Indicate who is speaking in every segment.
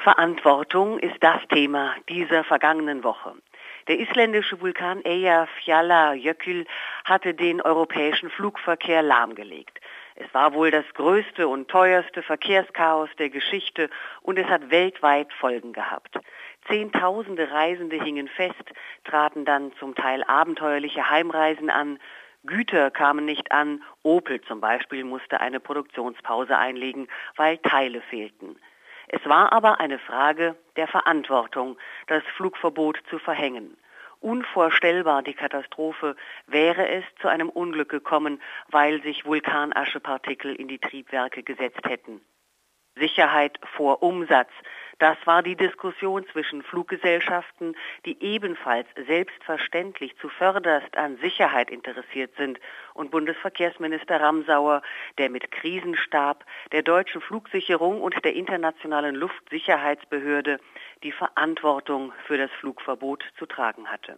Speaker 1: Verantwortung ist das Thema dieser vergangenen Woche. Der isländische Vulkan Eyjafjallajökull hatte den europäischen Flugverkehr lahmgelegt. Es war wohl das größte und teuerste Verkehrschaos der Geschichte und es hat weltweit Folgen gehabt. Zehntausende Reisende hingen fest, traten dann zum Teil abenteuerliche Heimreisen an, Güter kamen nicht an, Opel zum Beispiel musste eine Produktionspause einlegen, weil Teile fehlten. Es war aber eine Frage der Verantwortung, das Flugverbot zu verhängen. Unvorstellbar die Katastrophe, wäre es zu einem Unglück gekommen, weil sich Vulkanaschepartikel in die Triebwerke gesetzt hätten. Sicherheit vor Umsatz, das war die Diskussion zwischen Fluggesellschaften, die ebenfalls selbstverständlich zuvörderst an Sicherheit interessiert sind, und Bundesverkehrsminister Ramsauer, der mit Krisenstab, der deutschen Flugsicherung und der internationalen Luftsicherheitsbehörde die Verantwortung für das Flugverbot zu tragen hatte.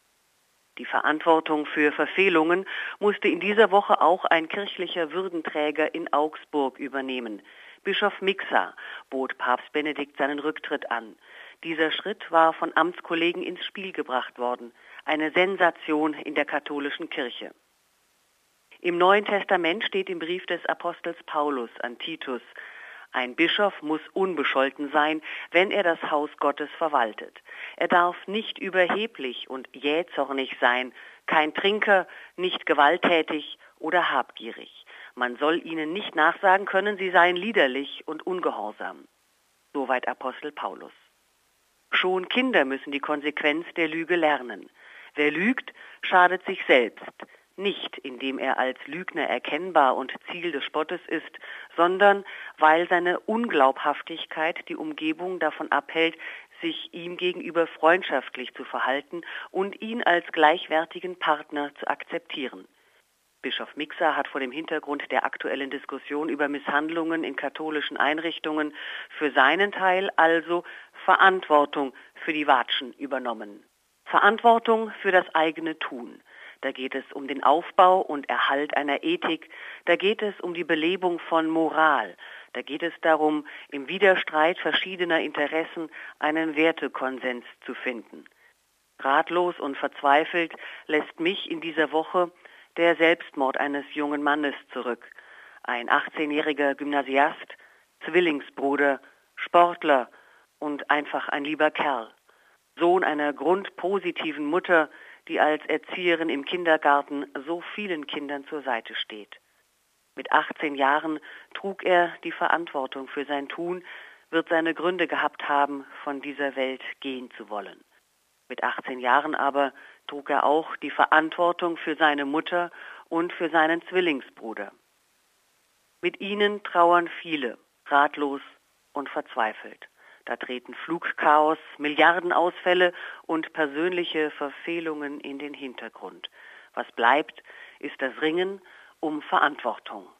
Speaker 1: Die Verantwortung für Verfehlungen musste in dieser Woche auch ein kirchlicher Würdenträger in Augsburg übernehmen. Bischof Miksa bot Papst Benedikt seinen Rücktritt an. Dieser Schritt war von Amtskollegen ins Spiel gebracht worden. Eine Sensation in der katholischen Kirche. Im Neuen Testament steht im Brief des Apostels Paulus an Titus: Ein Bischof muss unbescholten sein, wenn er das Haus Gottes verwaltet. Er darf nicht überheblich und jähzornig sein, kein Trinker, nicht gewalttätig oder habgierig. Man soll ihnen nicht nachsagen können, sie seien liederlich und ungehorsam. Soweit Apostel Paulus. Schon Kinder müssen die Konsequenz der Lüge lernen. Wer lügt, schadet sich selbst. Nicht, indem er als Lügner erkennbar und Ziel des Spottes ist, sondern weil seine Unglaubhaftigkeit die Umgebung davon abhält, sich ihm gegenüber freundschaftlich zu verhalten und ihn als gleichwertigen Partner zu akzeptieren. Bischof Miksa hat vor dem Hintergrund der aktuellen Diskussion über Misshandlungen in katholischen Einrichtungen für seinen Teil also Verantwortung für die Watschen übernommen. Verantwortung für das eigene Tun. Da geht es um den Aufbau und Erhalt einer Ethik, da geht es um die Belebung von Moral, da geht es darum, im Widerstreit verschiedener Interessen einen Wertekonsens zu finden. Ratlos und verzweifelt lässt mich in dieser Woche der Selbstmord eines jungen Mannes zurück. Ein 18-jähriger Gymnasiast, Zwillingsbruder, Sportler und einfach ein lieber Kerl. Sohn einer grundpositiven Mutter, die als Erzieherin im Kindergarten so vielen Kindern zur Seite steht. Mit 18 Jahren trug er die Verantwortung für sein Tun, wird seine Gründe gehabt haben, von dieser Welt gehen zu wollen. Mit 18 Jahren aber trug er auch die Verantwortung für seine Mutter und für seinen Zwillingsbruder. Mit ihnen trauern viele, ratlos und verzweifelt. Da treten Flugchaos, Milliardenausfälle und persönliche Verfehlungen in den Hintergrund. Was bleibt, ist das Ringen um Verantwortung.